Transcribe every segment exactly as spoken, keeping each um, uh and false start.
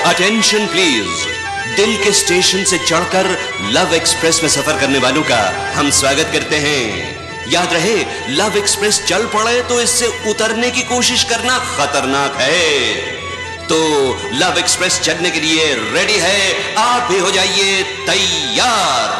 Attention please. दिल के station से चढ़कर लव एक्सप्रेस में सफर करने वालों का हम स्वागत करते हैं। याद रहे, लव एक्सप्रेस चल पड़े तो इससे उतरने की कोशिश करना खतरनाक है। तो लव एक्सप्रेस चलने के लिए रेडी है, आप भी हो जाइए तैयार।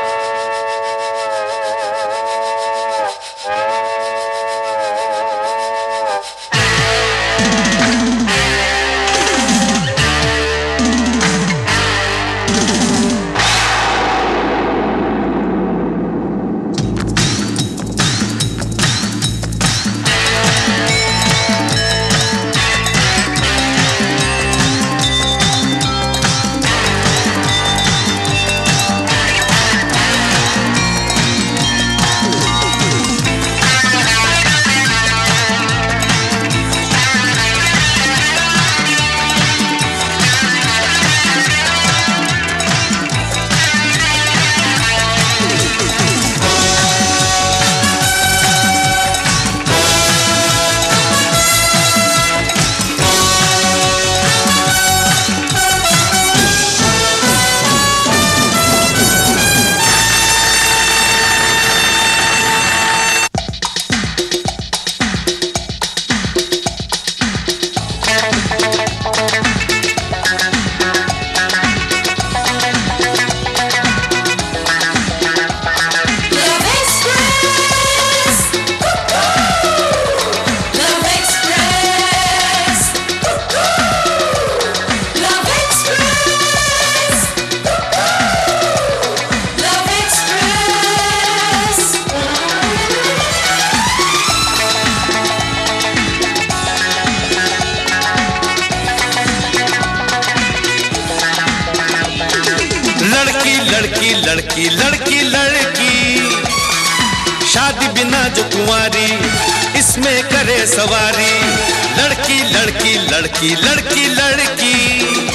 लड़की लड़की लड़की लड़की शादी बिना जो कुंवारी इसमें करे सवारी। लड़की लड़की लड़की लड़की लड़की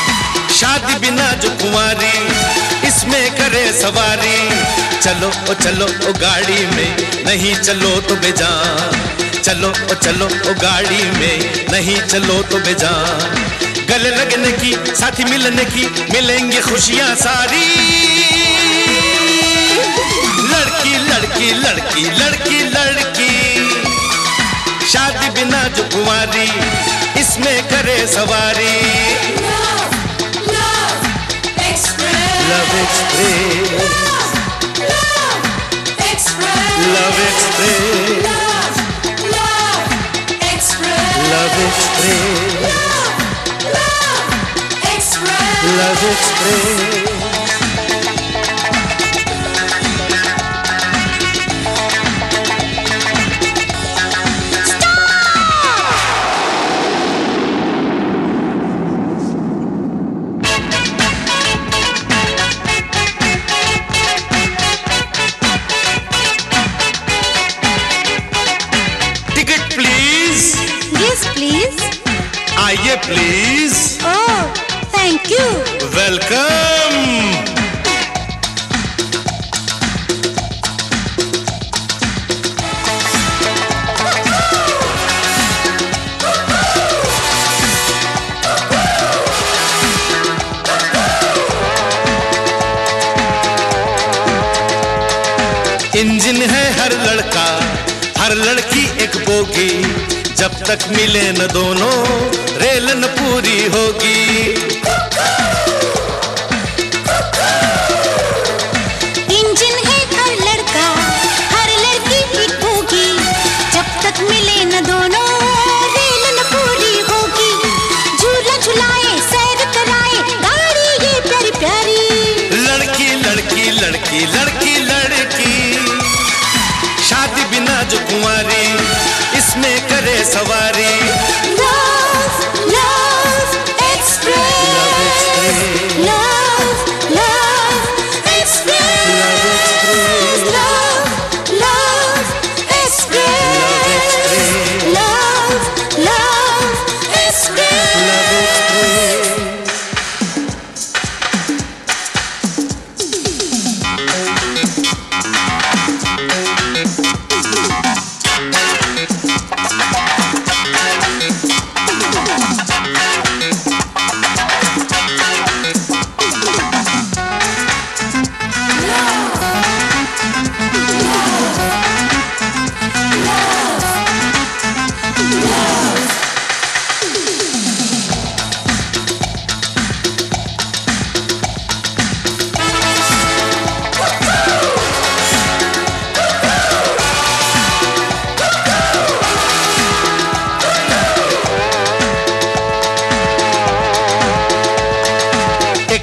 शादी बिना जो कुंवारी इसमें करे सवारी। चलो ओ चलो ओ गाड़ी में, नहीं चलो तो बेजान। चलो ओ चलो ओ गाड़ी में, नहीं चलो तो बेजान। गले लगने की, साथी मिलने की, मिलेंगी खुशियां सारी। लड़की लड़की लड़की लड़की लड़की शादी बिना जो कुंवारी इसमें करे सवारी। Love express, love express, love express, love express. Ticket please. Yes please. आइए please. Oh thank you. Welcome. Engine है हर लड़का, हर लड़की एक बोगी। जब तक मिले न दोनों रेल न पूरी होगी। इंजन है हर लड़का, हर लड़की एक बोगी। जब तक मिले न दोनों रेल न पूरी होगी। झूला झुलाए, सैर कराए, गाड़ी ये प्यारी प्यारी। लड़की लड़की लड़की लड़की लड़की शादी बिना जो कुंवारी इसमें करे सवारी। Love love express.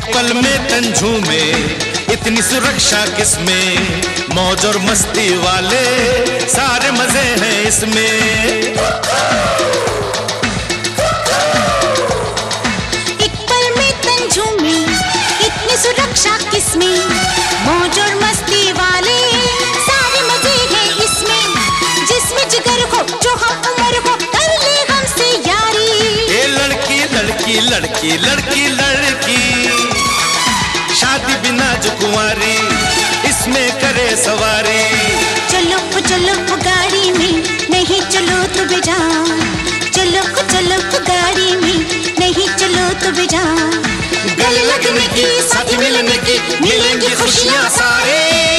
पल में तन झूमे, इतनी सुरक्षा किसमें, मौज और मस्ती वाले सारे मजे हैं इसमें। एक पल में तन झूमे, इतनी सुरक्षा किसमें, मौज और मस्ती वाले सारे मजे हैं इसमें। जिसमें जिगर हो जो हम उम्र हो, कर ले हमसे यारी। ये लड़की लड़की लड़की लड़की लड़की, शादी बिना जो कुंवारी, इसमें करे सवारी। चलो चलो गाड़ी में, नहीं चलो तो बेजान। चलो चलो गाड़ी में, नहीं चलो तो बेजान। गले लगने की, साथ मिलने की, मिलेंगी खुशियाँ सारे।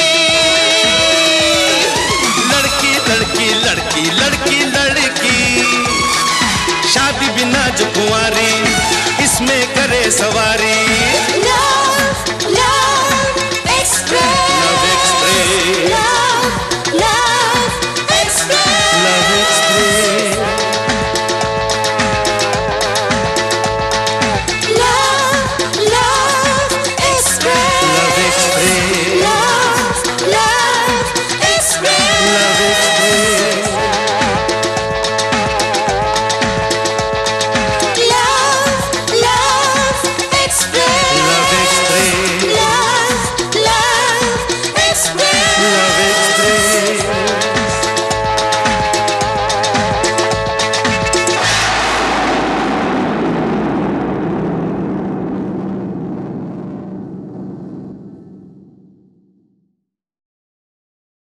लड़की लड़की लड़की लड़की लड़की, शादी बिना जो कुंवारी, इसमें करे सवारी।